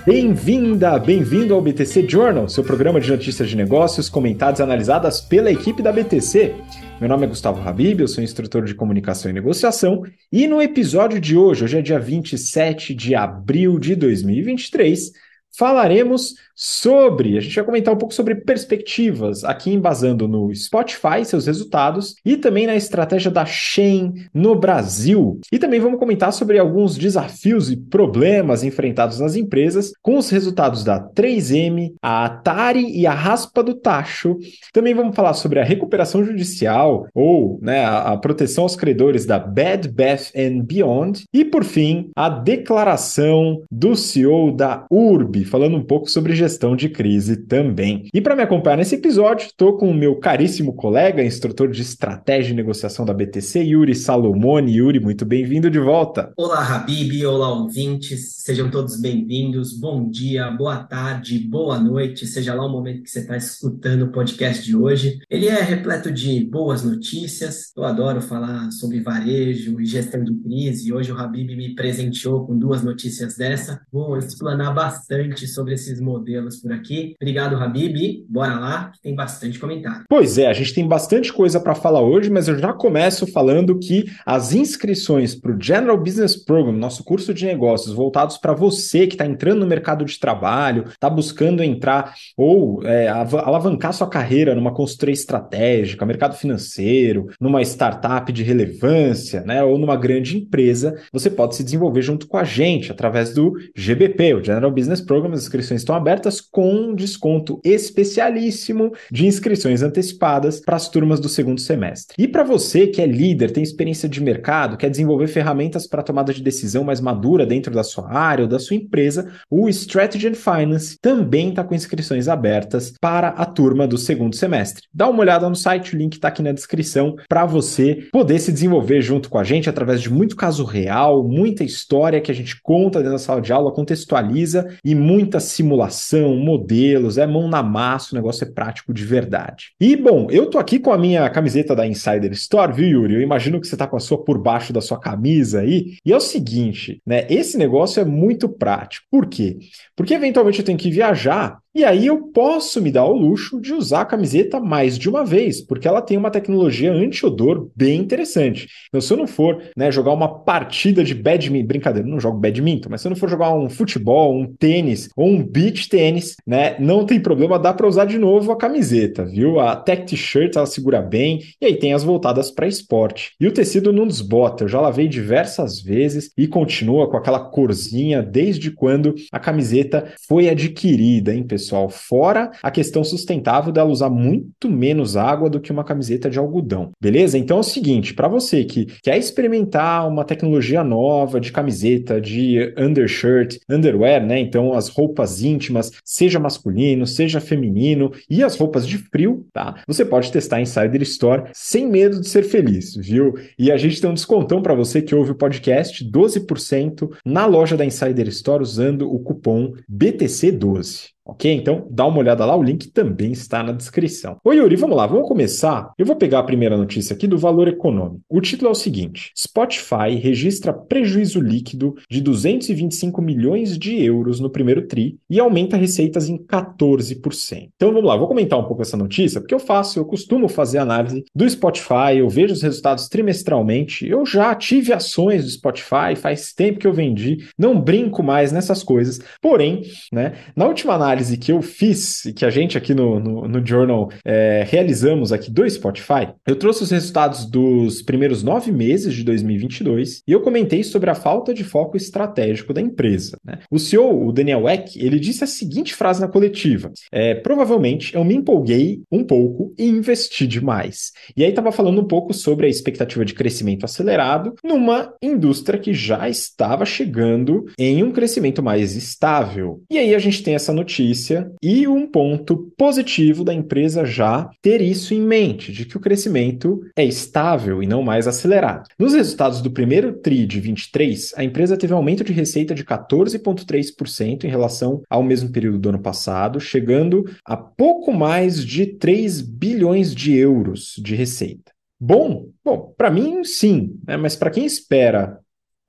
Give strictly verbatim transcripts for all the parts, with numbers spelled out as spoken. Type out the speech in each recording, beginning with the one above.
Bem-vinda, bem-vindo ao B T C Journal, seu programa de notícias de negócios comentadas e analisadas pela equipe da B T C. Meu nome é Gustavo Habib, eu sou instrutor de comunicação e negociação e no episódio de hoje, hoje é dia vinte e sete de abril de dois mil e vinte e três, falaremos sobre, a gente vai comentar um pouco sobre perspectivas, aqui embasando no Spotify, seus resultados, e também na estratégia da Shein no Brasil. E também vamos comentar sobre alguns desafios e problemas enfrentados nas empresas com os resultados da três M, a Atari e a Raspa do Tacho. Também vamos falar sobre a recuperação judicial ou né, a, a proteção aos credores da Bed Bath and Beyond. E, por fim, a declaração do C E O da Urbi, falando um pouco sobre gestão de crise também. E para me acompanhar nesse episódio, estou com o meu caríssimo colega, instrutor de estratégia e negociação da B T C, Yuri Salomone. Yuri, muito bem-vindo de volta. Olá, Habib, olá, ouvintes, sejam todos bem-vindos, bom dia, boa tarde, boa noite, seja lá o momento que você está escutando o podcast de hoje. Ele é repleto de boas notícias, eu adoro falar sobre varejo e gestão de crise, e hoje o Habib me presenteou com duas notícias dessa. Vou explanar bastante sobre esses modelos por aqui. Obrigado, Habib. Bora lá, que tem bastante comentário. Pois é, a gente tem bastante coisa para falar hoje, mas eu já começo falando que as inscrições para o General Business Program, nosso curso de negócios, voltados para você que está entrando no mercado de trabalho, está buscando entrar ou é, alavancar sua carreira numa consultoria estratégica, mercado financeiro, numa startup de relevância, né, ou numa grande empresa, você pode se desenvolver junto com a gente através do G B P, o General Business Program. As inscrições estão abertas com um desconto especialíssimo de inscrições antecipadas para as turmas do segundo semestre. E para você que é líder, tem experiência de mercado, quer desenvolver ferramentas para tomada de decisão mais madura dentro da sua área ou da sua empresa, o Strategy and Finance também está com inscrições abertas para a turma do segundo semestre. Dá uma olhada no site, o link está aqui na descrição para você poder se desenvolver junto com a gente através de muito caso real, muita história que a gente conta dentro da sala de aula, contextualiza e muita simulação, modelos, é mão na massa, o negócio é prático de verdade. E, bom, eu tô aqui com a minha camiseta da Insider Store, viu, Yuri? Eu imagino que você tá com a sua por baixo da sua camisa aí. E é o seguinte, né? Esse negócio é muito prático. Por quê? Porque, eventualmente, eu tenho que viajar e aí eu posso me dar o luxo de usar a camiseta mais de uma vez, porque ela tem uma tecnologia anti-odor bem interessante. Então, se eu não for né, jogar uma partida de badminton, brincadeira, eu não jogo badminton, mas se eu não for jogar um futebol, um tênis ou um beach tênis, né, não tem problema, dá para usar de novo a camiseta, viu? A Tech T-shirt, ela segura bem, e aí tem as voltadas para esporte. E o tecido não desbota, eu já lavei diversas vezes e continua com aquela corzinha desde quando a camiseta foi adquirida, hein, pessoal? Pessoal, fora a questão sustentável dela usar muito menos água do que uma camiseta de algodão, beleza? Então é o seguinte, para você que quer experimentar uma tecnologia nova de camiseta, de undershirt, underwear, né? Então as roupas íntimas, seja masculino, seja feminino e as roupas de frio, tá? Você pode testar a Insider Store sem medo de ser feliz, viu? E a gente tem um descontão para você que ouve o podcast, doze por cento na loja da Insider Store usando o cupom B T C doze. Ok? Então, dá uma olhada lá, o link também está na descrição. Oi, Yuri, vamos lá, vamos começar? Eu vou pegar a primeira notícia aqui do valor econômico. O título é o seguinte: Spotify registra prejuízo líquido de duzentos e vinte e cinco milhões de euros no primeiro tri e aumenta receitas em quatorze por cento. Então, vamos lá, vou comentar um pouco essa notícia, porque eu faço, eu costumo fazer análise do Spotify, eu vejo os resultados trimestralmente, eu já tive ações do Spotify, faz tempo que eu vendi, não brinco mais nessas coisas, porém, né, na última análise que eu fiz e que a gente aqui no, no, no Journal é, realizamos aqui do Spotify, eu trouxe os resultados dos primeiros nove meses de dois mil e vinte e dois e eu comentei sobre a falta de foco estratégico da empresa, né? O C E O, o Daniel Ek, ele disse a seguinte frase na coletiva: é, provavelmente eu me empolguei um pouco e investi demais. E aí estava falando um pouco sobre a expectativa de crescimento acelerado numa indústria que já estava chegando em um crescimento mais estável. E aí a gente tem essa notícia e um ponto positivo da empresa já ter isso em mente, de que o crescimento é estável e não mais acelerado. Nos resultados do primeiro tri de vinte e três, a empresa teve um aumento de receita de quatorze vírgula três por cento em relação ao mesmo período do ano passado, chegando a pouco mais de três bilhões de euros de receita. Bom, bom, para mim sim, né? Mas para quem espera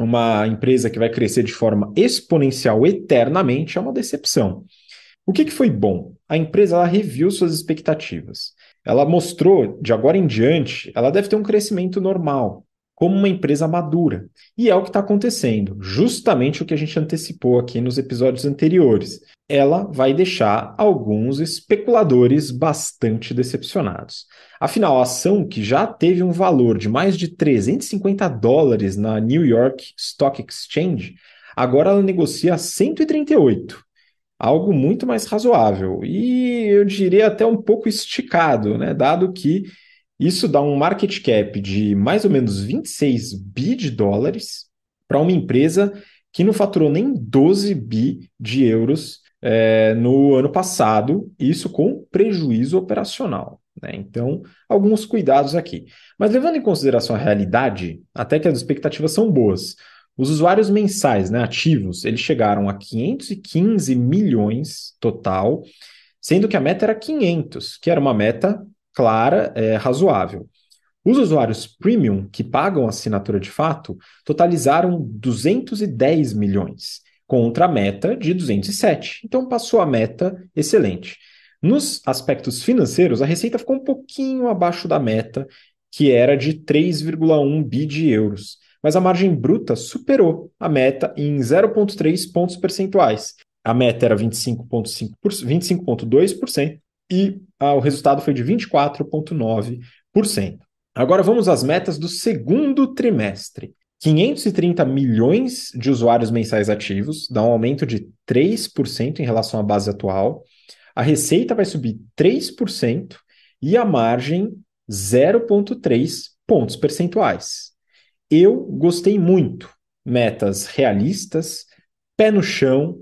uma empresa que vai crescer de forma exponencial eternamente é uma decepção. O que que foi bom? A empresa ela reviu suas expectativas. Ela mostrou, de agora em diante, ela deve ter um crescimento normal, como uma empresa madura. E é o que está acontecendo, justamente o que a gente antecipou aqui nos episódios anteriores. Ela vai deixar alguns especuladores bastante decepcionados. Afinal, a ação que já teve um valor de mais de trezentos e cinquenta dólares na New York Stock Exchange, agora ela negocia a cento e trinta e oito. Algo muito mais razoável e eu diria até um pouco esticado, né? Dado que isso dá um market cap de mais ou menos vinte e seis bi de dólares para uma empresa que não faturou nem doze bi de euros é, no ano passado, isso com prejuízo operacional. Né? Então, alguns cuidados aqui. Mas levando em consideração a realidade, até que as expectativas são boas. Os usuários mensais, né, ativos, eles chegaram a quinhentos e quinze milhões total, sendo que a meta era quinhentos, que era uma meta clara, é, razoável. Os usuários premium, que pagam a assinatura de fato, totalizaram duzentos e dez milhões, contra a meta de duzentos e sete. Então passou a meta excelente. Nos aspectos financeiros, a receita ficou um pouquinho abaixo da meta, que era de três vírgula um bi de euros. Mas a margem bruta superou a meta em zero vírgula três pontos percentuais. A meta era vinte e cinco vírgula cinco por cento, vinte e cinco vírgula dois por cento e ah, o resultado foi de vinte e quatro vírgula nove por cento. Agora vamos às metas do segundo trimestre. quinhentos e trinta milhões de usuários mensais ativos, dá um aumento de três por cento em relação à base atual. A receita vai subir três por cento e a margem zero vírgula três pontos percentuais. Eu gostei muito. Metas realistas, pé no chão,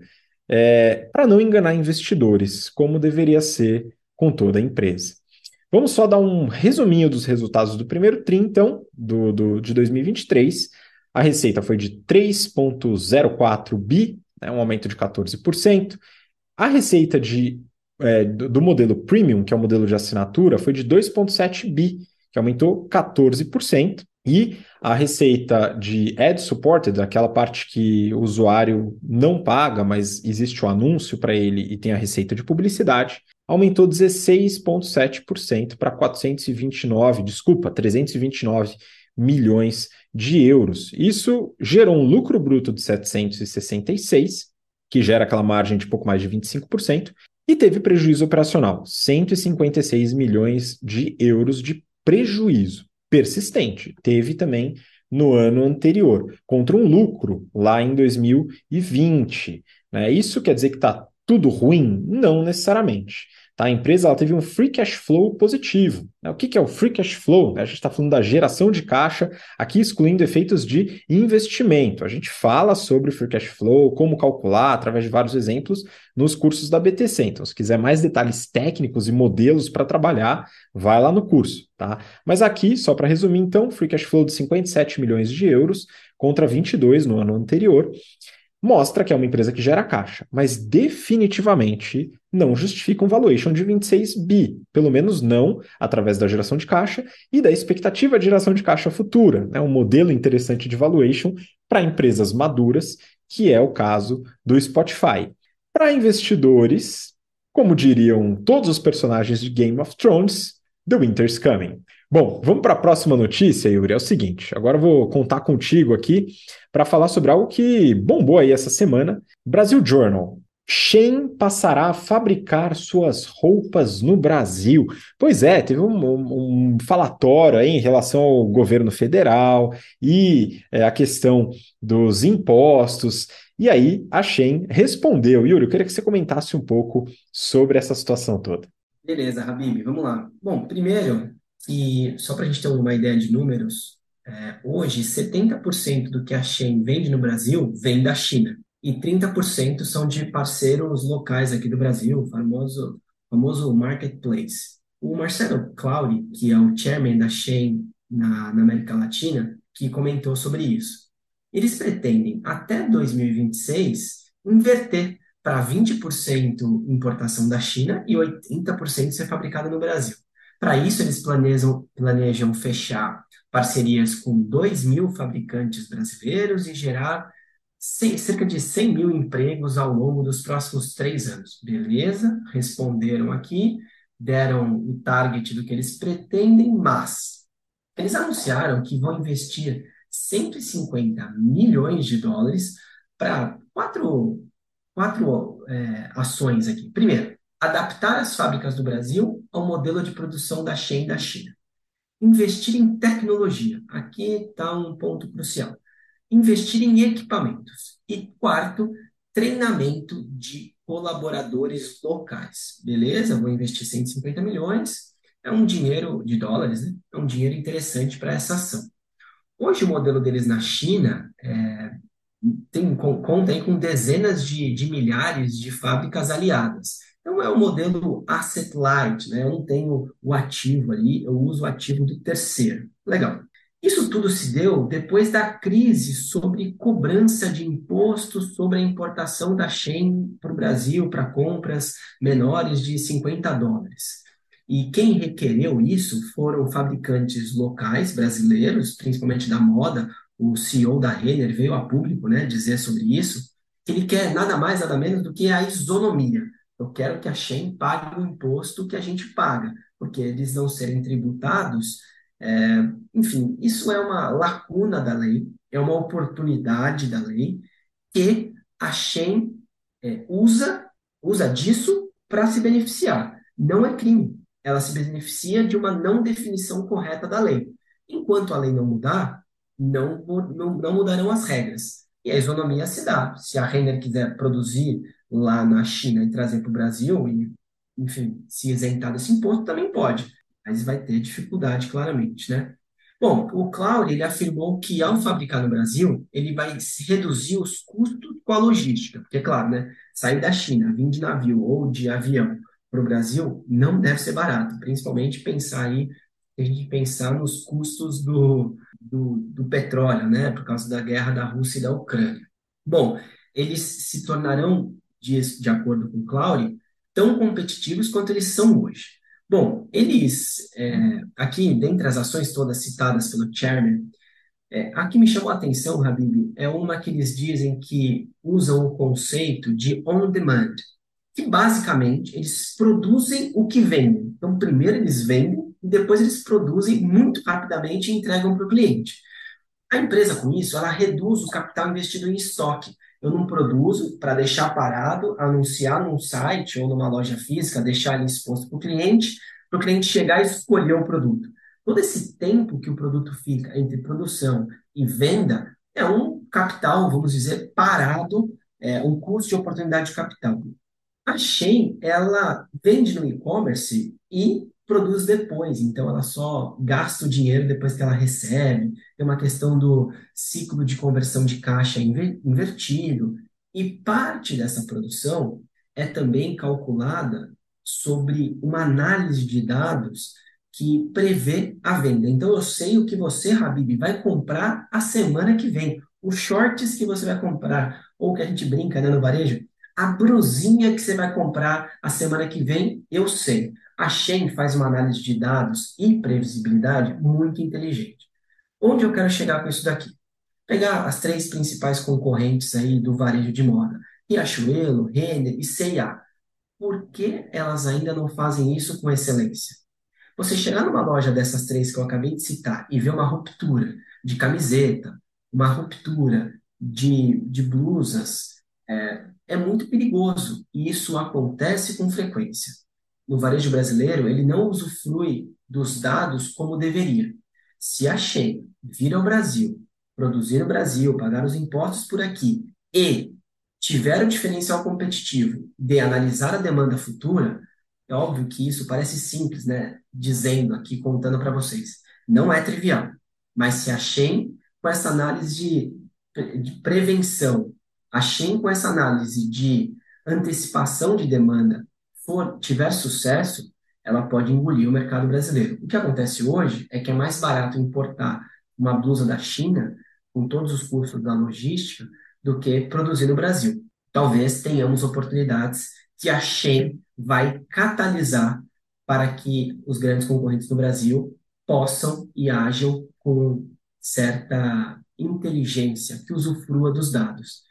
é, para não enganar investidores, como deveria ser com toda a empresa. Vamos só dar um resuminho dos resultados do primeiro TRI, então, do, do, de dois mil e vinte e três. A receita foi de três vírgula zero quatro bi, né, um aumento de quatorze por cento. A receita de, é, do, do modelo Premium, que é o modelo de assinatura, foi de dois vírgula sete bi, que aumentou quatorze por cento. E a receita de ad-supported, aquela parte que o usuário não paga, mas existe o anúncio para ele e tem a receita de publicidade, aumentou dezesseis vírgula sete por cento para quatrocentos e vinte e nove, desculpa, trezentos e vinte e nove milhões de euros. Isso gerou um lucro bruto de setecentos e sessenta e seis, que gera aquela margem de pouco mais de vinte e cinco por cento, e teve prejuízo operacional, cento e cinquenta e seis milhões de euros de prejuízo persistente. Teve também no ano anterior, contra um lucro lá em dois mil e vinte. Né? Isso quer dizer que está tudo ruim? Não necessariamente. Tá? A empresa ela teve um free cash flow positivo. Né? O que, que é o free cash flow? A gente está falando da geração de caixa, aqui excluindo efeitos de investimento. A gente fala sobre o free cash flow, como calcular, através de vários exemplos, nos cursos da B T C. Então, se quiser mais detalhes técnicos e modelos para trabalhar, vai lá no curso. Tá? Mas aqui, só para resumir, então, free cash flow de cinquenta e sete milhões de euros contra vinte e dois no ano anterior. Mostra que é uma empresa que gera caixa, mas definitivamente não justifica um valuation de vinte e seis bi, pelo menos não através da geração de caixa e da expectativa de geração de caixa futura, né? Um modelo interessante de valuation para empresas maduras, que é o caso do Spotify. Para investidores, como diriam todos os personagens de Game of Thrones, The Winter's Coming. Bom, vamos para a próxima notícia, Yuri. É o seguinte, agora eu vou contar contigo aqui para falar sobre algo que bombou aí essa semana. Brasil Journal. Shein passará a fabricar suas roupas no Brasil. Pois é, teve um, um, um falatório aí em relação ao governo federal e é, a questão dos impostos. E aí a Shein respondeu. Yuri, eu queria que você comentasse um pouco sobre essa situação toda. Beleza, Habib, vamos lá. Bom, primeiro, e só para a gente ter uma ideia de números, é, hoje setenta por cento do que a Shein vende no Brasil vem da China e trinta por cento são de parceiros locais aqui do Brasil, o famoso, famoso marketplace. O Marcelo Clauri, que é o chairman da Shein na, na América Latina, que comentou sobre isso. Eles pretendem, até dois mil e vinte e seis, inverter para vinte por cento importação da China e oitenta por cento ser fabricado no Brasil. Para isso, eles planejam, planejam fechar parcerias com dois mil fabricantes brasileiros e gerar cem- cerca de cem mil empregos ao longo dos próximos três anos. Beleza? Responderam aqui, deram o target do que eles pretendem, mas eles anunciaram que vão investir cento e cinquenta milhões de dólares para quatro, quatro é, ações aqui. Primeiro, adaptar as fábricas do Brasil ao modelo de produção da Shein da China. Investir em tecnologia. Aqui está um ponto crucial. Investir em equipamentos. E quarto, treinamento de colaboradores locais. Beleza? Vou investir cento e cinquenta milhões. É um dinheiro de dólares, né? É um dinheiro interessante para essa ação. Hoje, o modelo deles na China é, tem, conta aí com dezenas de, de milhares de fábricas aliadas. Então, é o modelo asset light, né? Eu não tenho o ativo ali, eu uso o ativo do terceiro. Legal. Isso tudo se deu depois da crise sobre cobrança de impostos sobre a importação da Shein para o Brasil para compras menores de cinquenta dólares. E quem requereu isso foram fabricantes locais brasileiros, principalmente da moda. O C E O da Renner veio a público, né, dizer sobre isso, que ele quer nada mais, nada menos do que a isonomia. Eu quero que a Shein pague o imposto que a gente paga, porque eles não serem tributados. É, enfim, isso é uma lacuna da lei, é uma oportunidade da lei que a Shein é, usa, usa disso para se beneficiar. Não é crime. Ela se beneficia de uma não definição correta da lei. Enquanto a lei não mudar, não, não, não mudarão as regras. E a isonomia se dá. Se a Renner quiser produzir lá na China e trazer para o Brasil, e, enfim, se isentar desse imposto, também pode. Mas vai ter dificuldade, claramente, né? Bom, o Claudio, ele afirmou que ao fabricar no Brasil, ele vai se reduzir os custos com a logística, porque, claro, né, sair da China, vir de navio ou de avião para o Brasil não deve ser barato, principalmente pensar aí, a gente pensar nos custos do, do, do petróleo, né, por causa da guerra da Rússia e da Ucrânia. Bom, eles se tornarão, de, de acordo com o Claudio, tão competitivos quanto eles são hoje. Bom, eles, é, aqui, dentre as ações todas citadas pelo Chairman, é, a que me chamou a atenção, Habib, é uma que eles dizem que usam o conceito de on-demand, que basicamente eles produzem o que vendem. Então, primeiro eles vendem e depois eles produzem muito rapidamente e entregam para o cliente. A empresa, com isso, ela reduz o capital investido em estoque. Eu não produzo para deixar parado, anunciar num site ou numa loja física, deixar ali exposto para o cliente, para o cliente chegar e escolher o produto. Todo esse tempo que o produto fica entre produção e venda é um capital, vamos dizer, parado, é um custo de oportunidade de capital. A Shein, ela vende no e-commerce e produz depois, então ela só gasta o dinheiro depois que ela recebe. Tem uma questão do ciclo de conversão de caixa inver- invertido, e parte dessa produção é também calculada sobre uma análise de dados que prevê a venda. Então eu sei o que você, Habib, vai comprar a semana que vem, os shorts que você vai comprar, ou que a gente brinca, né, no varejo, a brusinha que você vai comprar a semana que vem, eu sei. A Shein faz uma análise de dados e previsibilidade muito inteligente. Onde eu quero chegar com isso daqui? Pegar as três principais concorrentes aí do varejo de moda, Riachuelo, Renner e C e A. Por que elas ainda não fazem isso com excelência? Você chegar numa loja dessas três que eu acabei de citar e ver uma ruptura de camiseta, uma ruptura de, de blusas, é, é muito perigoso. E isso acontece com frequência. No varejo brasileiro, ele não usufrui dos dados como deveria. Se a Shein vir ao Brasil, produzir no Brasil, pagar os impostos por aqui e tiver o diferencial competitivo de analisar a demanda futura, é óbvio que isso parece simples, né? Dizendo aqui, contando para vocês. Não é trivial. Mas se a Shein, com essa análise de, de prevenção, a Shein, com essa análise de antecipação de demanda, for, tiver sucesso, ela pode engolir o mercado brasileiro. O que acontece hoje é que é mais barato importar uma blusa da China, com todos os custos da logística, do que produzir no Brasil. Talvez tenhamos oportunidades que a Shein vai catalisar para que os grandes concorrentes do Brasil possam e ajam com certa inteligência, que usufrua dos dados.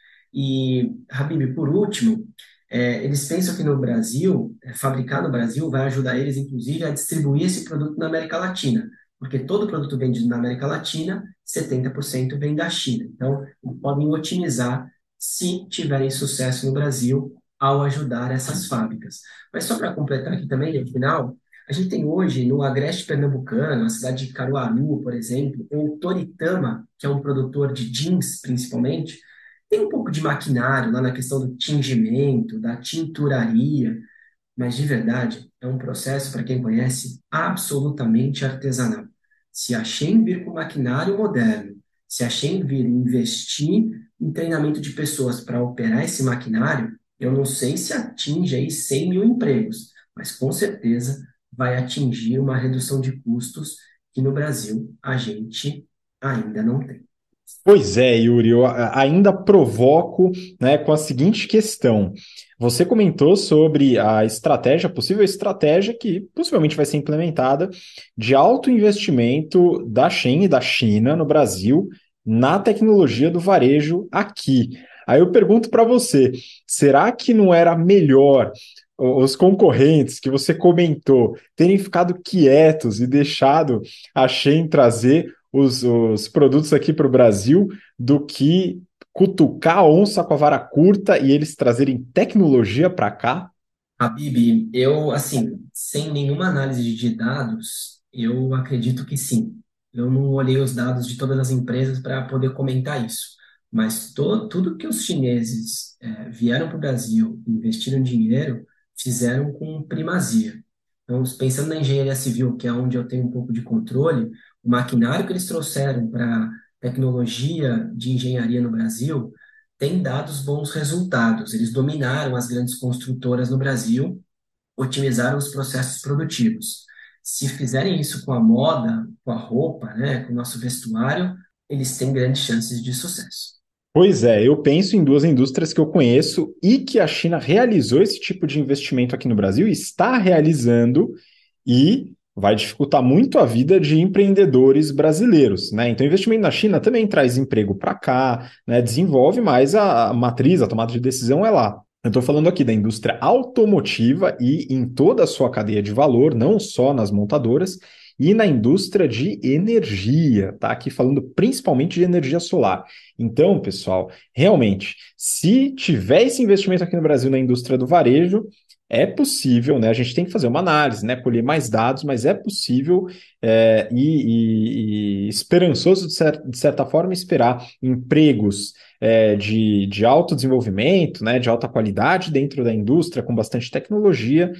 E, Habib, por último, é, eles pensam que no Brasil, é, fabricar no Brasil vai ajudar eles, inclusive, a distribuir esse produto na América Latina, porque todo produto vendido na América Latina, setenta por cento vem da China. Então, podem otimizar se tiverem sucesso no Brasil ao ajudar essas fábricas. Mas só para completar aqui também, no final, a gente tem hoje no Agreste Pernambucano, a cidade de Caruaru, por exemplo, ou Toritama, que é um produtor de jeans, principalmente, tem um pouco de maquinário lá na questão do tingimento, da tinturaria, mas de verdade é um processo, para quem conhece, absolutamente artesanal. Se a Shein vir com maquinário moderno, se a Shein vir investir em treinamento de pessoas para operar esse maquinário, eu não sei se atinge aí cem mil empregos, mas com certeza vai atingir uma redução de custos que no Brasil a gente ainda não tem. Pois é, Yuri, eu a- ainda provoco, né, com a seguinte questão. Você comentou sobre a estratégia, a possível estratégia que possivelmente vai ser implementada de alto investimento da Shein e da China no Brasil na tecnologia do varejo aqui. Aí eu pergunto para você, será que não era melhor o- os concorrentes que você comentou terem ficado quietos e deixado a Shein trazer os, os produtos aqui para o Brasil do que cutucar a onça com a vara curta e eles trazerem tecnologia para cá? Habib, eu, assim, sem nenhuma análise de dados, eu acredito que sim. Eu não olhei os dados de todas as empresas para poder comentar isso, mas to, tudo que os chineses eh, vieram para o Brasil, investiram dinheiro, fizeram com primazia. Então, pensando na engenharia civil, que é onde eu tenho um pouco de controle, o maquinário que eles trouxeram para tecnologia de engenharia no Brasil tem dado bons resultados. Eles dominaram as grandes construtoras no Brasil, otimizaram os processos produtivos. Se fizerem isso com a moda, com a roupa, né, com o nosso vestuário, eles têm grandes chances de sucesso. Pois é, eu penso em duas indústrias que eu conheço e que a China realizou esse tipo de investimento aqui no Brasil e está realizando e vai dificultar muito a vida de empreendedores brasileiros, né? Então, investimento na China também traz emprego para cá, né? Desenvolve, mas a, a matriz, a tomada de decisão é lá. Eu estou falando aqui da indústria automotiva e em toda a sua cadeia de valor, não só nas montadoras, e na indústria de energia, tá? Aqui falando principalmente de energia solar. Então, pessoal, realmente, se tiver esse investimento aqui no Brasil na indústria do varejo, é possível, né? A gente tem que fazer uma análise, né? Colher mais dados, mas é possível é, e, e- e esperançoso, de, cer- de certa forma, esperar empregos é, de, de alto desenvolvimento, né? De alta qualidade dentro da indústria, com bastante tecnologia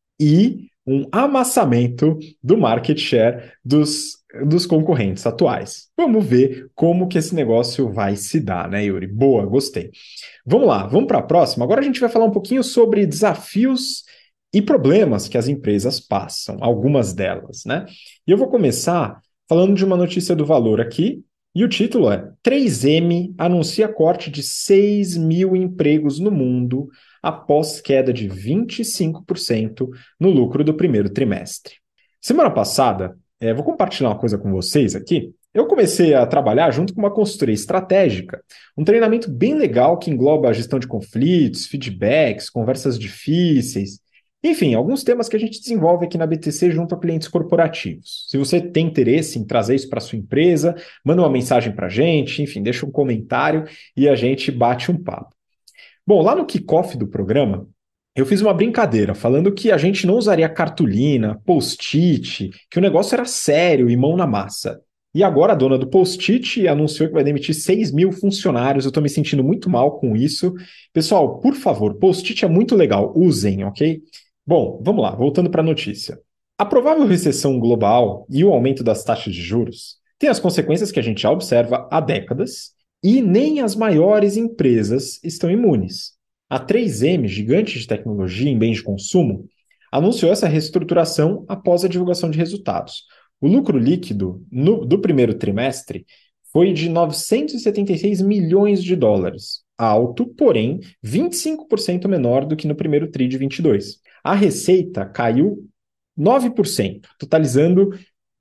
e um amassamento do market share dos, dos concorrentes atuais. Vamos ver como que esse negócio vai se dar, né, Yuri? Boa, gostei. Vamos lá, vamos para a próxima. Agora a gente vai falar um pouquinho sobre desafios e problemas que as empresas passam, algumas delas, né? E eu vou começar falando de uma notícia do Valor aqui, e o título é três M anuncia corte de seis mil empregos no mundo após queda de vinte e cinco por cento no lucro do primeiro trimestre. Semana passada, eh, vou compartilhar uma coisa com vocês aqui. Eu comecei a trabalhar junto com uma consultoria estratégica, um treinamento bem legal que engloba a gestão de conflitos, feedbacks, conversas difíceis, enfim, alguns temas que a gente desenvolve aqui na B T C junto a clientes corporativos. Se você tem interesse em trazer isso para sua empresa, manda uma mensagem para a gente, enfim, deixa um comentário e a gente bate um papo. Bom, lá no kickoff do programa, eu fiz uma brincadeira falando que a gente não usaria cartolina, post-it, que o negócio era sério e mão na massa. E agora a dona do post-it anunciou que vai demitir seis mil funcionários. Eu estou me sentindo muito mal com isso. Pessoal, por favor, post-it é muito legal, usem, ok? Bom, vamos lá, voltando para a notícia. A provável recessão global e o aumento das taxas de juros têm as consequências que a gente já observa há décadas e nem as maiores empresas estão imunes. A três M, gigante de tecnologia em bens de consumo, anunciou essa reestruturação após a divulgação de resultados. O lucro líquido no- do primeiro trimestre foi de novecentos e setenta e seis milhões de dólares, alto, porém vinte e cinco por cento menor do que no primeiro tri de vinte e dois. A receita caiu nove por cento, totalizando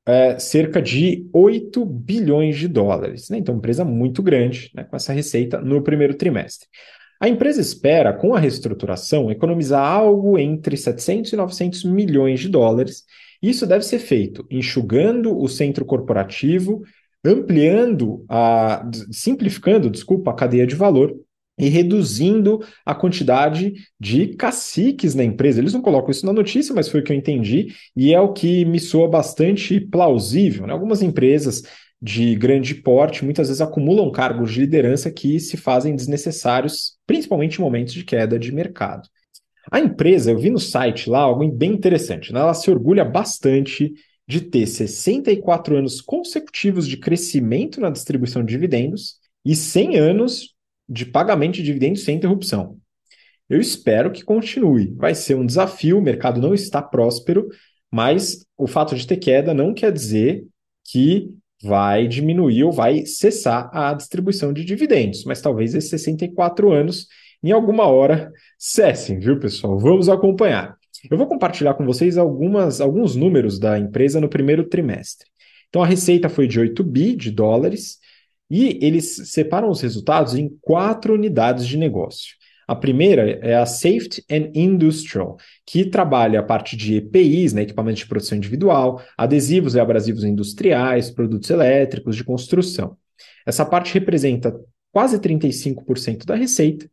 é, cerca de oito bilhões de dólares, né? Então, uma empresa muito grande, né, com essa receita no primeiro trimestre. A empresa espera, com a reestruturação, economizar algo entre setecentos e novecentos milhões de dólares. Isso deve ser feito enxugando o centro corporativo, ampliando a, simplificando, desculpa, a cadeia de valor e reduzindo a quantidade de caciques na empresa. Eles não colocam isso na notícia, mas foi o que eu entendi e é o que me soa bastante plausível, né? Algumas empresas de grande porte muitas vezes acumulam cargos de liderança que se fazem desnecessários, principalmente em momentos de queda de mercado. A empresa, eu vi no site lá algo bem interessante, né? Ela se orgulha bastante de ter sessenta e quatro anos consecutivos de crescimento na distribuição de dividendos e cem anos de pagamento de dividendos sem interrupção. Eu espero que continue. Vai ser um desafio, o mercado não está próspero, mas o fato de ter queda não quer dizer que vai diminuir ou vai cessar a distribuição de dividendos, mas talvez esses sessenta e quatro anos em alguma hora cessem, viu, pessoal? Vamos acompanhar. Eu vou compartilhar com vocês algumas, alguns números da empresa no primeiro trimestre. Então, a receita foi de oito bi de dólares e eles separam os resultados em quatro unidades de negócio. A primeira é a Safety and Industrial, que trabalha a parte de E P Is, né, equipamentos de produção individual, adesivos e abrasivos industriais, produtos elétricos de construção. Essa parte representa quase trinta e cinco por cento da receita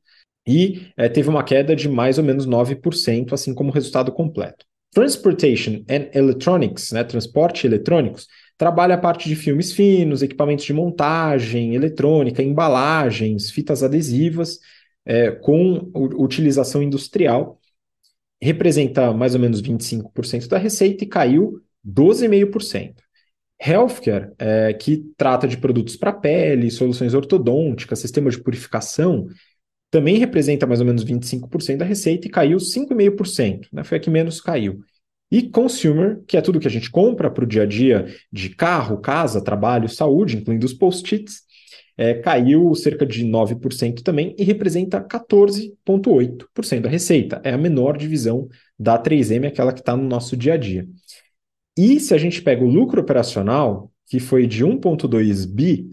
e é, teve uma queda de mais ou menos nove por cento, assim como o resultado completo. Transportation and Electronics, né, transporte e eletrônicos, trabalha a parte de filmes finos, equipamentos de montagem, eletrônica, embalagens, fitas adesivas, é, com utilização industrial, representa mais ou menos vinte e cinco por cento da receita e caiu doze vírgula cinco por cento. Healthcare, é, que trata de produtos para pele, soluções ortodônticas, sistema de purificação, também representa mais ou menos vinte e cinco por cento da receita e caiu cinco vírgula cinco por cento, né? Foi a que menos caiu. E consumer, que é tudo que a gente compra para o dia a dia de carro, casa, trabalho, saúde, incluindo os post-its, é, caiu cerca de nove por cento também e representa quatorze vírgula oito por cento da receita. É a menor divisão da três M, aquela que está no nosso dia a dia. E se a gente pega o lucro operacional, que foi de um vírgula dois bi,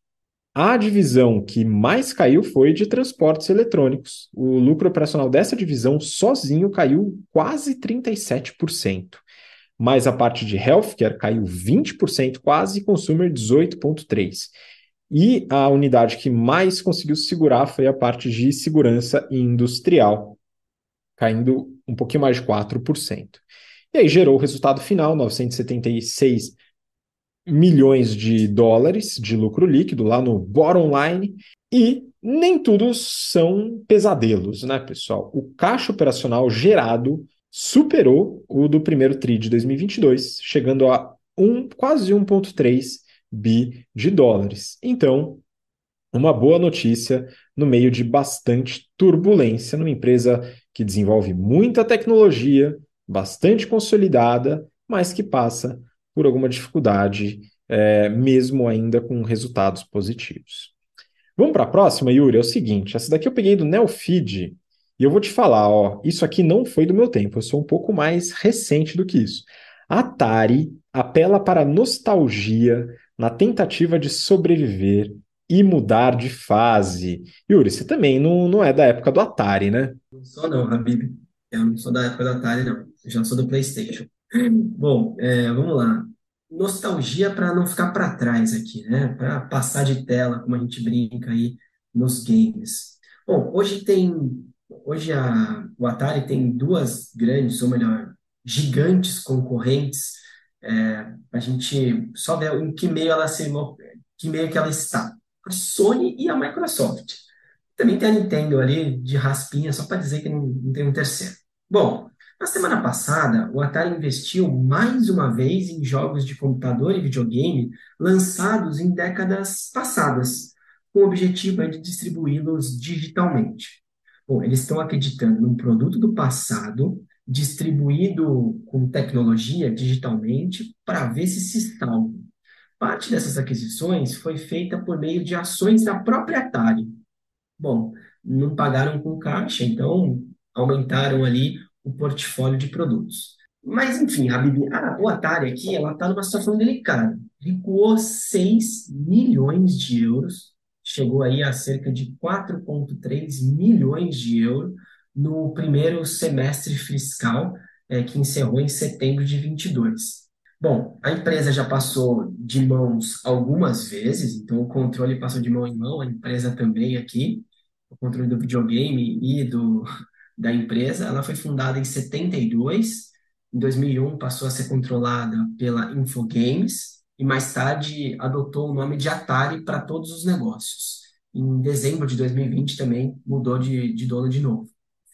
a divisão que mais caiu foi de transportes eletrônicos. O lucro operacional dessa divisão sozinho caiu quase trinta e sete por cento. Mas a parte de healthcare caiu vinte por cento quase e consumer dezoito vírgula três por cento. E a unidade que mais conseguiu segurar foi a parte de segurança industrial, caindo um pouquinho mais de quatro por cento. E aí gerou o resultado final, novecentos e setenta e seis milhões de dólares de lucro líquido lá no bottom line. E nem tudo são pesadelos, né, pessoal? O caixa operacional gerado superou o do primeiro tri de dois mil e vinte e dois, chegando a um, quase um vírgula três bi de dólares. Então, uma boa notícia no meio de bastante turbulência numa empresa que desenvolve muita tecnologia, bastante consolidada, mas que passa por alguma dificuldade, é, mesmo ainda com resultados positivos. Vamos para a próxima, Yuri? É o seguinte, essa daqui eu peguei do Neofeed e eu vou te falar, ó, isso aqui não foi do meu tempo, eu sou um pouco mais recente do que isso. A Atari apela para a nostalgia na tentativa de sobreviver e mudar de fase. Yuri, você também não, não é da época do Atari, né? Não sou não, Habib. Eu não sou da época da Atari, não. Eu já sou do PlayStation. Bom, é, vamos lá. Nostalgia para não ficar para trás aqui, né? Para passar de tela, como a gente brinca aí nos games. Bom, hoje tem, hoje a, o Atari tem duas grandes, ou melhor, gigantes concorrentes. É, a gente só vê em que meio ela se, mo- que meio que ela está. A Sony e a Microsoft. Também tem a Nintendo ali de raspinha, só para dizer que não, não tem um terceiro. Bom, na semana passada, o Atari investiu mais uma vez em jogos de computador e videogame lançados em décadas passadas, com o objetivo aí de distribuí-los digitalmente. Bom, eles estão acreditando num produto do passado, distribuído com tecnologia digitalmente, para ver se se salva. Parte dessas aquisições foi feita por meio de ações da própria Atari. Bom, não pagaram com caixa, então aumentaram ali o portfólio de produtos. Mas, enfim, Habib, a, o Atari aqui, ela está numa situação delicada. Recuou seis milhões de euros, chegou aí a cerca de quatro vírgula três milhões de euros no primeiro semestre fiscal, eh, que encerrou em setembro de vinte e dois. Bom, a empresa já passou de mãos algumas vezes, então o controle passou de mão em mão, a empresa também aqui, o controle do videogame e do, da empresa. Ela foi fundada em setenta e dois. Em dois mil e um passou a ser controlada pela Infogames e mais tarde adotou o nome de Atari para todos os negócios. Em dezembro de dois mil e vinte também mudou de, de dono de novo.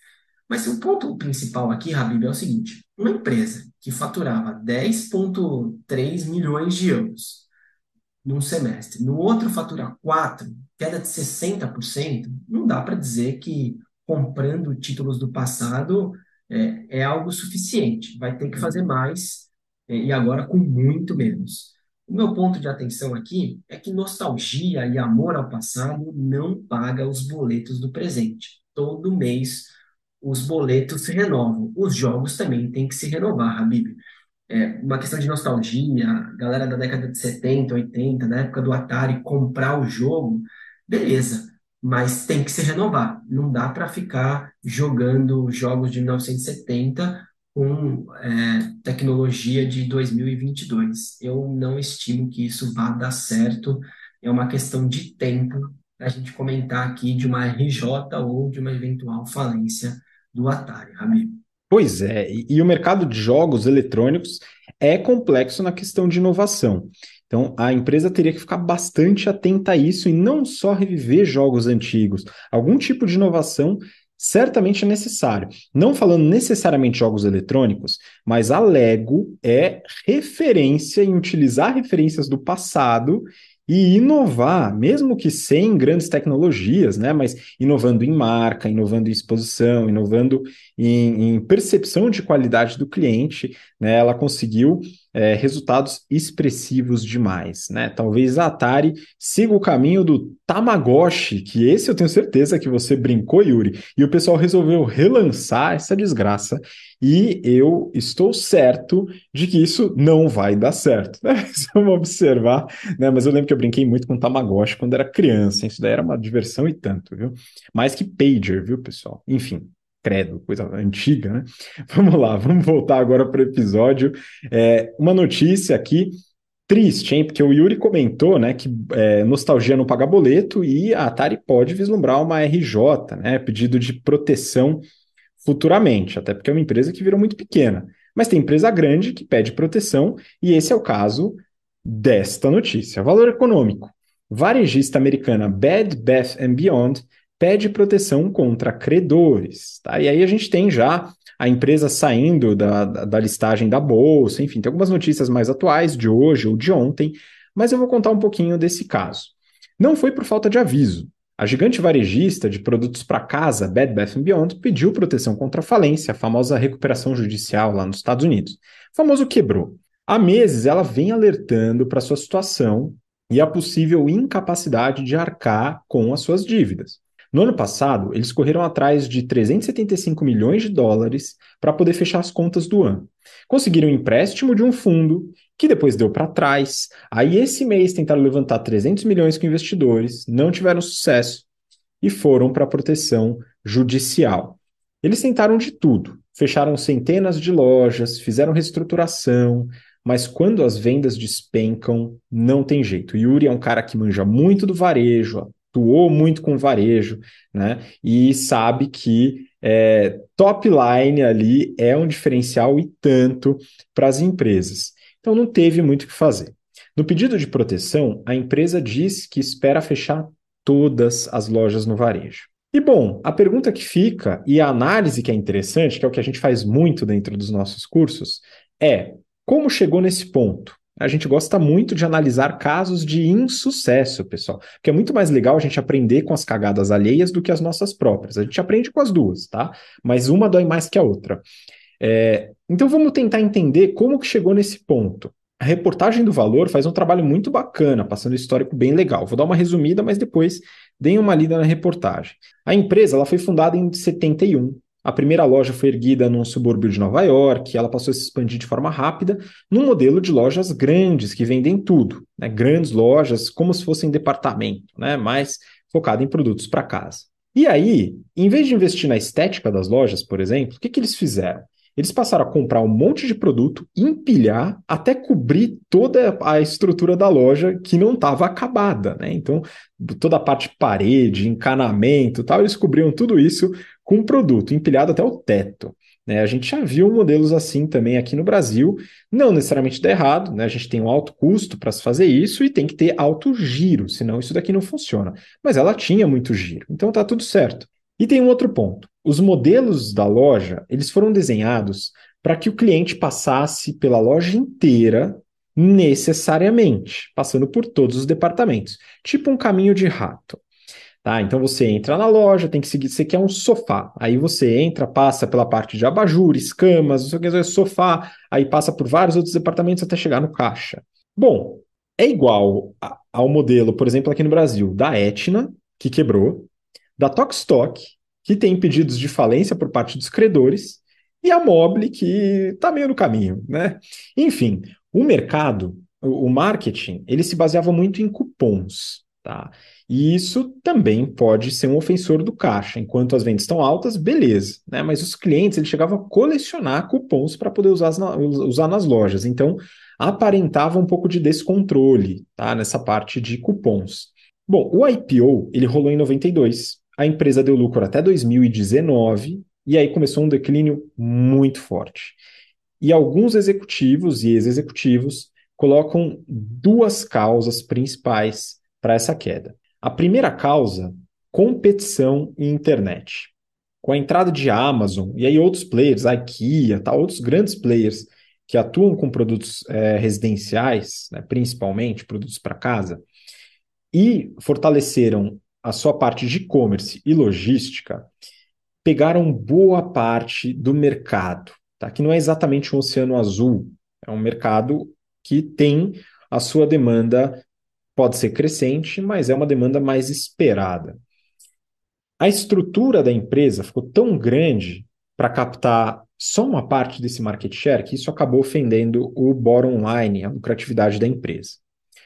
Mas o ponto principal aqui, Habib, é o seguinte: uma empresa que faturava dez vírgula três milhões de euros num semestre, no outro fatura quatro, queda de sessenta por cento, não dá para dizer que comprando títulos do passado é, é algo suficiente. Vai ter que fazer mais, é, e agora com muito menos. O meu ponto de atenção aqui é que nostalgia e amor ao passado não paga os boletos do presente. Todo mês os boletos se renovam. Os jogos também têm que se renovar, Habib. É, uma questão de nostalgia, a galera da década de setenta, oitenta, na época do Atari, comprar o jogo, beleza, mas tem que se renovar. Não dá para ficar jogando jogos de mil novecentos e setenta com é, tecnologia de dois mil e vinte e dois. Eu não estimo que isso vá dar certo. É uma questão de tempo para a gente comentar aqui de uma R J ou de uma eventual falência do Atari, Habib. Pois é, e, e o mercado de jogos eletrônicos é complexo na questão de inovação. Então, a empresa teria que ficar bastante atenta a isso e não só reviver jogos antigos. Algum tipo de inovação certamente é necessário. Não falando necessariamente de jogos eletrônicos, mas a Lego é referência em utilizar referências do passado e inovar, mesmo que sem grandes tecnologias, né? Mas inovando em marca, inovando em exposição, inovando em, em percepção de qualidade do cliente, né? Ela conseguiu é, resultados expressivos demais, né? Talvez a Atari siga o caminho do Tamagotchi, que esse eu tenho certeza que você brincou, Yuri, e o pessoal resolveu relançar essa desgraça, e eu estou certo de que isso não vai dar certo, né? Vamos observar, né? Mas eu lembro que eu brinquei muito com Tamagotchi quando era criança, isso daí era uma diversão e tanto, viu? Mais que pager, viu, pessoal? Enfim, credo, coisa antiga, né? Vamos lá, vamos voltar agora para o episódio. É, uma notícia aqui triste, hein? Porque o Yuri comentou, né, que é, nostalgia não paga boleto e a Atari pode vislumbrar uma R J, né, pedido de proteção futuramente, até porque é uma empresa que virou muito pequena. Mas tem empresa grande que pede proteção e esse é o caso desta notícia. Valor econômico. Varejista americana Bed Bath and Beyond pede proteção contra credores. Tá? E aí a gente tem já a empresa saindo da, da, da listagem da bolsa, enfim, tem algumas notícias mais atuais de hoje ou de ontem, mas eu vou contar um pouquinho desse caso. Não foi por falta de aviso. A gigante varejista de produtos para casa, Bed Bath and Beyond, pediu proteção contra a falência, a famosa recuperação judicial lá nos Estados Unidos. O famoso quebrou. Há meses ela vem alertando para sua situação e a possível incapacidade de arcar com as suas dívidas. No ano passado, eles correram atrás de trezentos e setenta e cinco milhões de dólares para poder fechar as contas do ano. Conseguiram um empréstimo de um fundo, que depois deu para trás. Aí, esse mês, tentaram levantar trezentos milhões com investidores, não tiveram sucesso e foram para a proteção judicial. Eles tentaram de tudo, fecharam centenas de lojas, fizeram reestruturação, mas quando as vendas despencam, não tem jeito. Yuri é um cara que manja muito do varejo, atuou muito com varejo, né? E sabe que é, top line ali é um diferencial e tanto para as empresas. Então não teve muito o que fazer. No pedido de proteção, a empresa diz que espera fechar todas as lojas no varejo. E bom, a pergunta que fica, e a análise que é interessante, que é o que a gente faz muito dentro dos nossos cursos, é como chegou nesse ponto? A gente gosta muito de analisar casos de insucesso, pessoal, porque é muito mais legal a gente aprender com as cagadas alheias do que as nossas próprias. A gente aprende com as duas, tá? Mas uma dói mais que a outra. É, então vamos tentar entender como que chegou nesse ponto. A reportagem do Valor faz um trabalho muito bacana, passando um histórico bem legal. Vou dar uma resumida, mas depois deem uma lida na reportagem. A empresa ela foi fundada em setenta e um. A primeira loja foi erguida num subúrbio de Nova York, ela passou a se expandir de forma rápida num modelo de lojas grandes que vendem tudo, né? Grandes lojas como se fossem departamento, né? Mais focado em produtos para casa. E aí, em vez de investir na estética das lojas, por exemplo, o que que eles fizeram? Eles passaram a comprar um monte de produto, empilhar até cobrir toda a estrutura da loja que não estava acabada, né? Então, toda a parte de parede, encanamento, e tal, eles cobriam tudo isso com produto empilhado até o teto. Né? A gente já viu modelos assim também aqui no Brasil, não necessariamente dá errado, né? A gente tem um alto custo para se fazer isso e tem que ter alto giro, senão isso daqui não funciona. Mas ela tinha muito giro, então tá tudo certo. E tem um outro ponto. Os modelos da loja, eles foram desenhados para que o cliente passasse pela loja inteira necessariamente, passando por todos os departamentos, tipo um caminho de rato. Tá? Então você entra na loja, tem que seguir, você quer um sofá. Aí você entra, passa pela parte de abajures, camas, não sei o que, sofá, aí passa por vários outros departamentos até chegar no caixa. Bom, é igual a- ao modelo, por exemplo, aqui no Brasil, da Etna, que quebrou, da Tokstok, que tem pedidos de falência por parte dos credores, e a Mobile, que está meio no caminho, né? Enfim, o mercado, o o marketing, ele se baseava muito em cupons, tá? E isso também pode ser um ofensor do caixa. Enquanto as vendas estão altas, beleza, né? Mas os clientes, eles chegavam a colecionar cupons para poder usar, na- usar nas lojas. Então, aparentava um pouco de descontrole, tá? Nessa parte de cupons. Bom, o I P O, ele rolou em noventa e dois. A empresa deu lucro até dois mil e dezenove e aí começou um declínio muito forte. E alguns executivos e ex-executivos colocam duas causas principais para essa queda. A primeira causa, competição em internet. Com a entrada de Amazon e aí outros players, a IKEA, tá, outros grandes players que atuam com produtos é, residenciais, né, principalmente produtos para casa, e fortaleceram a sua parte de e-commerce e logística, pegaram boa parte do mercado, tá? Que não é exatamente um oceano azul, é um mercado que tem a sua demanda, pode ser crescente, mas é uma demanda mais esperada. A estrutura da empresa ficou tão grande para captar só uma parte desse market share que isso acabou ofendendo o bottom line, a lucratividade da empresa.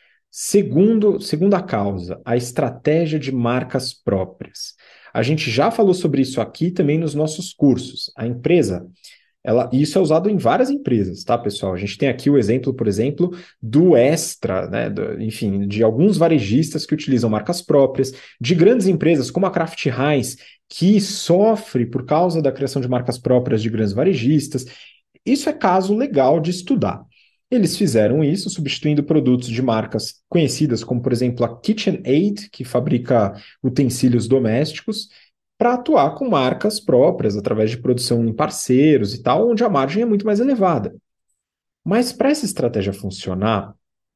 Segundo, segunda causa, a estratégia de marcas próprias. A gente já falou sobre isso aqui também nos nossos cursos. A empresa, ela, isso é usado em várias empresas, tá, pessoal? A gente tem aqui o exemplo, por exemplo, do Extra, né? Do, enfim, de alguns varejistas que utilizam marcas próprias, de grandes empresas como a Kraft Heinz, que sofre por causa da criação de marcas próprias de grandes varejistas. Isso é caso legal de estudar. Eles fizeram isso substituindo produtos de marcas conhecidas, como por exemplo a KitchenAid, que fabrica utensílios domésticos, para atuar com marcas próprias, através de produção em parceiros e tal, onde a margem é muito mais elevada. Mas para essa estratégia funcionar,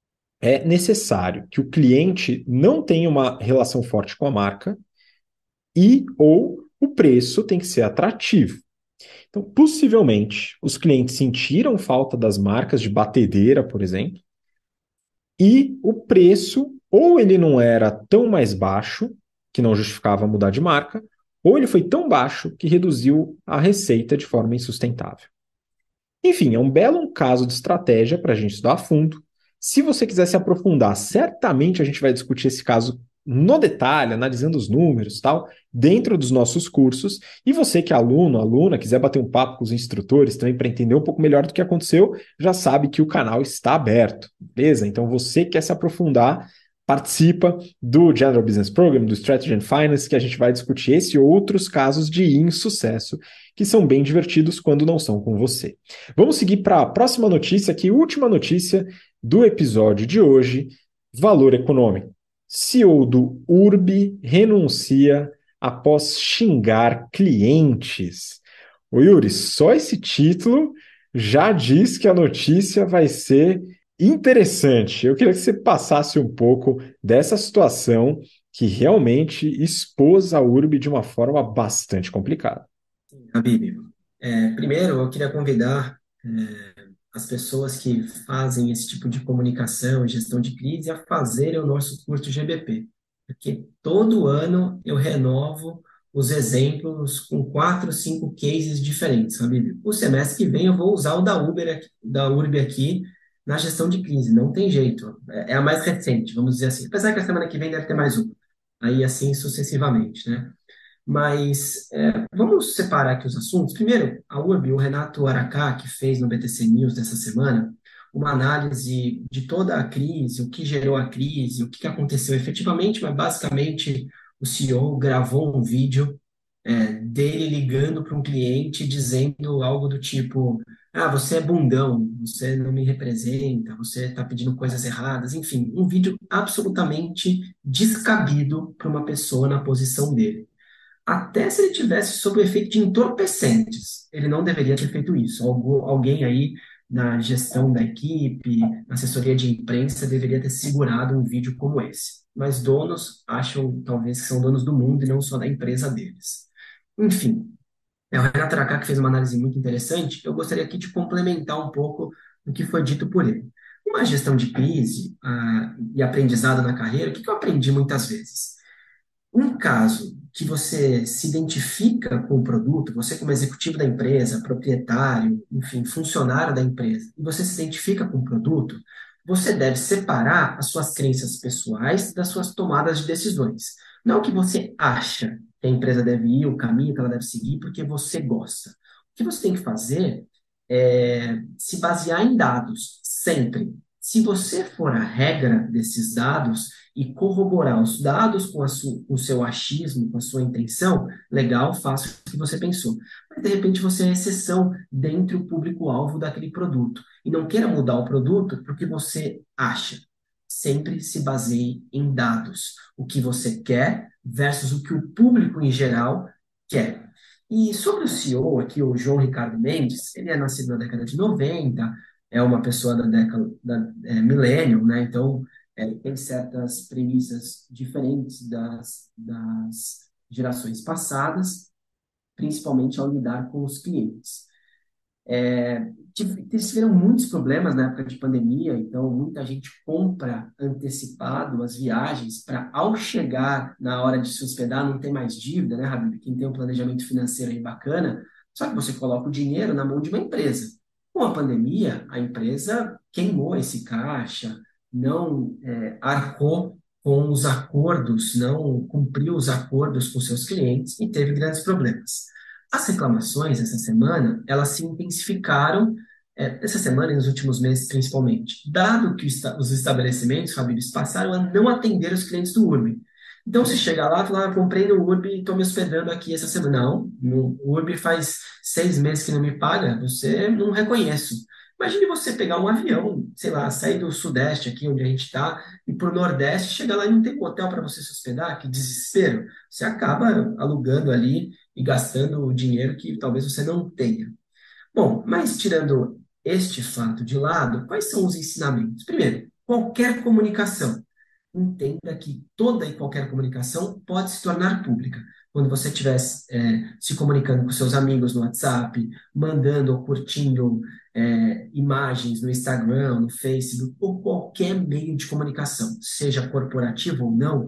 é necessário que o cliente não tenha uma relação forte com a marca e ou o preço tem que ser atrativo. Então, possivelmente, os clientes sentiram falta das marcas de batedeira, por exemplo, e o preço, ou ele não era tão mais baixo, que não justificava mudar de marca, ou ele foi tão baixo que reduziu a receita de forma insustentável. Enfim, é um belo caso de estratégia para a gente estudar a fundo. Se você quiser se aprofundar, certamente a gente vai discutir esse caso no detalhe, analisando os números e tal, dentro dos nossos cursos. E você que é aluno, aluna, quiser bater um papo com os instrutores também para entender um pouco melhor do que aconteceu, já sabe que o canal está aberto, beleza? Então você que quer se aprofundar, participa do General Business Program, do Strategy and Finance, que a gente vai discutir esse e outros casos de insucesso que são bem divertidos quando não são com você. Vamos seguir para a próxima notícia, aqui, última notícia do episódio de hoje: valor econômico. C E O do Urbi renuncia após xingar clientes. Ô Yuri, só esse título já diz que a notícia vai ser interessante. Eu queria que você passasse um pouco dessa situação que realmente expôs a Urbi de uma forma bastante complicada. Habib, é, primeiro eu queria convidar é, as pessoas que fazem esse tipo de comunicação e gestão de crise a fazerem o nosso curso G B P, porque todo ano eu renovo os exemplos com quatro, cinco cases diferentes, sabe? O semestre que vem eu vou usar o da Uber, aqui- da Urb aqui na gestão de crise, não tem jeito. É é a mais recente, vamos dizer assim. Apesar que a semana que vem deve ter mais uma. Aí assim sucessivamente, né? Mas é, vamos separar aqui os assuntos. Primeiro, a Urb, o Renato Aracá, que fez no B T C News dessa semana, uma análise de toda a crise, o que gerou a crise, o que aconteceu efetivamente, mas basicamente o C E O gravou um vídeo é, dele ligando para um cliente dizendo algo do tipo: ah, você é bundão, você não me representa, você está pedindo coisas erradas, enfim, um vídeo absolutamente descabido para uma pessoa na posição dele. Até se ele tivesse sob o efeito de entorpecentes, ele não deveria ter feito isso. Algu- Alguém aí na gestão da equipe, na assessoria de imprensa, deveria ter segurado um vídeo como esse. Mas donos acham, talvez, que são donos do mundo e não só da empresa deles. Enfim, é o Renato Aracá que fez uma análise muito interessante. Eu gostaria aqui de complementar um pouco do que foi dito por ele. Uma gestão de crise ah, e aprendizado na carreira, o que que eu aprendi muitas vezes? Um caso que você se identifica com o produto, você como executivo da empresa, proprietário, enfim, funcionário da empresa, e você se identifica com o produto, você deve separar as suas crenças pessoais das suas tomadas de decisões. Não o que você acha que a empresa deve ir, o caminho que ela deve seguir, porque você gosta. O que você tem que fazer é se basear em dados, sempre. Se você for a regra desses dados, e corroborar os dados com, a su, com o seu achismo, com a sua intenção, legal, faça o que você pensou. Mas, de repente, você é exceção dentro do público-alvo daquele produto. E não queira mudar o produto porque você acha. Sempre se baseie em dados. O que você quer versus o que o público em geral quer. E sobre o C E O, aqui, o João Ricardo Mendes, ele é nascido na década de noventa, é uma pessoa da década da é, millennium, né? Então, é, tem certas premissas diferentes das, das gerações passadas, principalmente ao lidar com os clientes. É, tive- tiveram muitos problemas na época de pandemia, então muita gente compra antecipado as viagens para, ao chegar na hora de se hospedar, não ter mais dívida, né, Habib? Quem tem um planejamento financeiro aí bacana, só que você coloca o dinheiro na mão de uma empresa. Com a pandemia, a empresa queimou esse caixa, não é, arcou com os acordos, não cumpriu os acordos com seus clientes e teve grandes problemas. As reclamações essa semana, elas se intensificaram, é, essa semana e nos últimos meses principalmente, dado que os os estabelecimentos, Fabíolis, passaram a não atender os clientes do Urb. Então, se chegar lá e falar, ah, comprei no Urb e estou me hospedando aqui essa semana. Não, no, o Urb faz seis meses que não me paga, você não reconheço. Imagine você pegar um avião, sei lá, sair do Sudeste aqui, onde a gente está, e para o Nordeste, chegar lá e não tem um hotel para você se hospedar, que desespero. Você acaba alugando ali e gastando o dinheiro que talvez você não tenha. Bom, mas tirando este fato de lado, quais são os ensinamentos? Primeiro, qualquer comunicação. Entenda que toda e qualquer comunicação pode se tornar pública. Quando você estiver é, se comunicando com seus amigos no WhatsApp, mandando ou curtindo é, imagens no Instagram, no Facebook, ou qualquer meio de comunicação, seja corporativo ou não,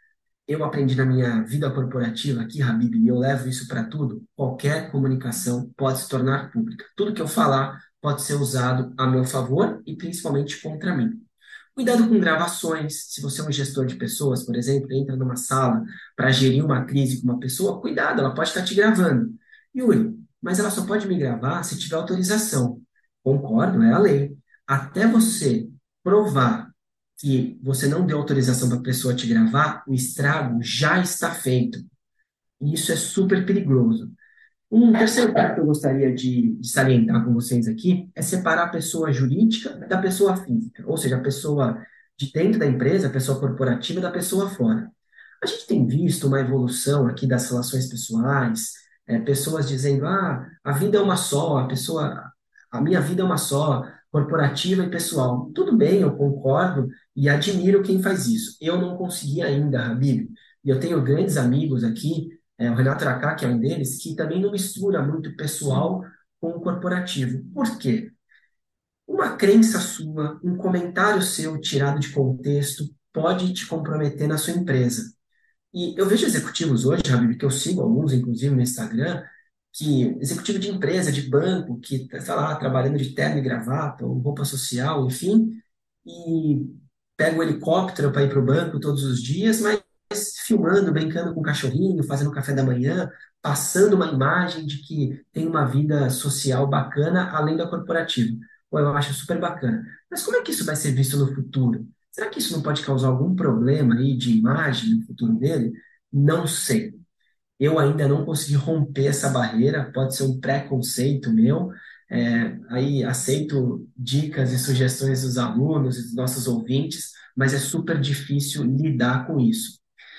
eu aprendi na minha vida corporativa aqui, Habib, e eu levo isso para tudo. Qualquer comunicação pode se tornar pública. Tudo que eu falar pode ser usado a meu favor e principalmente contra mim. Cuidado com gravações. Se você é um gestor de pessoas, por exemplo, entra numa sala para gerir uma crise com uma pessoa, cuidado, ela pode estar te gravando. Yuri, mas ela só pode me gravar se tiver autorização. Concordo, é a lei. Até você provar que você não deu autorização para a pessoa te gravar, o estrago já está feito. E isso é super perigoso. Um terceiro ponto que eu gostaria de, de salientar com vocês aqui é separar a pessoa jurídica da pessoa física, ou seja, a pessoa de dentro da empresa, a pessoa corporativa da pessoa fora. A gente tem visto uma evolução aqui das relações pessoais, é, pessoas dizendo, ah, a vida é uma só, a pessoa, a minha vida é uma só, corporativa e pessoal. Tudo bem, eu concordo e admiro quem faz isso. Eu não consegui ainda, Habib. E eu tenho grandes amigos aqui, é, o Renato Aracá, que é um deles, que também não mistura muito o pessoal com o corporativo. Por quê? Uma crença sua, um comentário seu tirado de contexto pode te comprometer na sua empresa. E eu vejo executivos hoje, Habib, que eu sigo alguns, inclusive no Instagram, que executivo de empresa, de banco, que está lá trabalhando de terno e gravata, ou roupa social, enfim, e pega o helicóptero para ir para o banco todos os dias, mas filmando, brincando com o cachorrinho, fazendo café da manhã, passando uma imagem de que tem uma vida social bacana além da corporativa. Pô, eu acho super bacana. Mas como é que isso vai ser visto no futuro? Será que isso não pode causar algum problema aí de imagem no futuro dele? Não sei. Eu ainda não consegui romper essa barreira, pode ser um preconceito meu. É, aí aceito dicas e sugestões dos alunos e dos nossos ouvintes, mas é super difícil lidar com isso.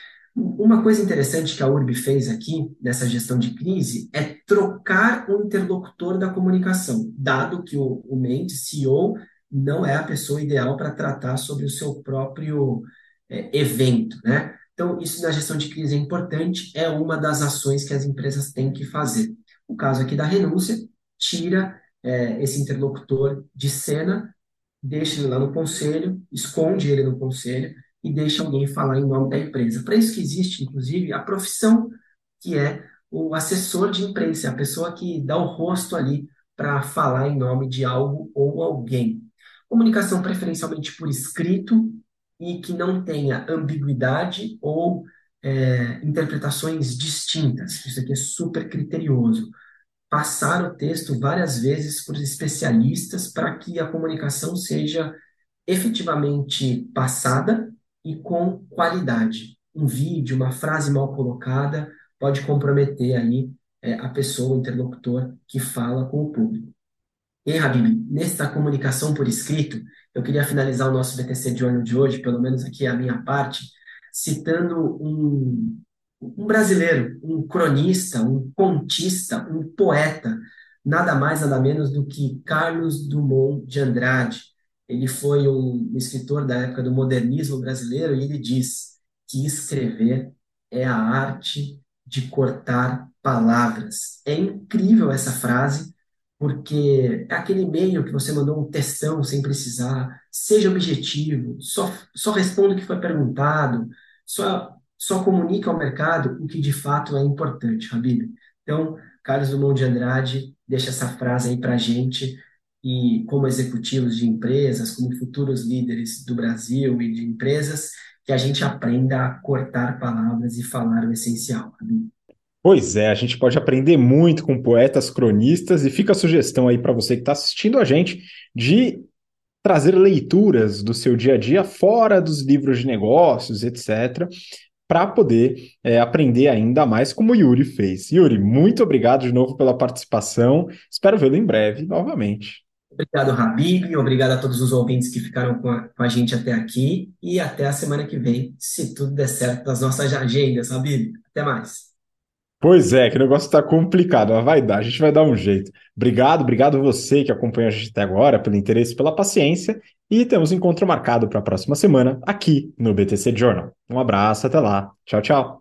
Uma coisa interessante que a U R B fez aqui, nessa gestão de crise, é trocar o interlocutor da comunicação, dado que o, o Mendes, C E O, não é a pessoa ideal para tratar sobre o seu próprio é, evento, né? Então, isso na gestão de crise é importante, é uma das ações que as empresas têm que fazer. O caso aqui da renúncia, tira é, esse interlocutor de cena, deixa ele lá no conselho, esconde ele no conselho e deixa alguém falar em nome da empresa. Para isso que existe, inclusive, a profissão que é o assessor de imprensa, a pessoa que dá o rosto ali para falar em nome de algo ou alguém. Comunicação preferencialmente por escrito e que não tenha ambiguidade ou é, interpretações distintas. Isso aqui é super criterioso. Passar o texto várias vezes por especialistas para que a comunicação seja efetivamente passada e com qualidade. Um vídeo, uma frase mal colocada pode comprometer aí é, a pessoa, o interlocutor que fala com o público. E, Habib, nessa comunicação por escrito, eu queria finalizar o nosso B T C Journal de hoje, pelo menos aqui a minha parte, citando um, um brasileiro, um cronista, um contista, um poeta, nada mais, nada menos do que Carlos Drummond de Andrade. Ele foi um escritor da época do modernismo brasileiro e ele diz que escrever é a arte de cortar palavras. É incrível essa frase, porque é aquele e-mail que você mandou um textão sem precisar, seja objetivo, só, só responda o que foi perguntado, só, só comunique ao mercado o que de fato é importante, Habib. Então, Carlos Drummond de Andrade deixa essa frase aí para a gente, e como executivos de empresas, como futuros líderes do Brasil e de empresas, que a gente aprenda a cortar palavras e falar o essencial, Habib. Pois é, a gente pode aprender muito com poetas, cronistas, e fica a sugestão aí para você que está assistindo a gente de trazer leituras do seu dia a dia fora dos livros de negócios, etcétera, para poder é, aprender ainda mais como o Yuri fez. Yuri, muito obrigado de novo pela participação. Espero vê-lo em breve novamente. Obrigado, Habib. Obrigado a todos os ouvintes que ficaram com a, com a gente até aqui. E até a semana que vem, se tudo der certo nas nossas agendas, Habib. Até mais. Pois é, que o negócio está complicado, mas vai dar, a gente vai dar um jeito. Obrigado, obrigado você que acompanha a gente até agora, pelo interesse, pela paciência, e temos um encontro marcado para a próxima semana aqui no B T C Journal. Um abraço, até lá. Tchau, tchau.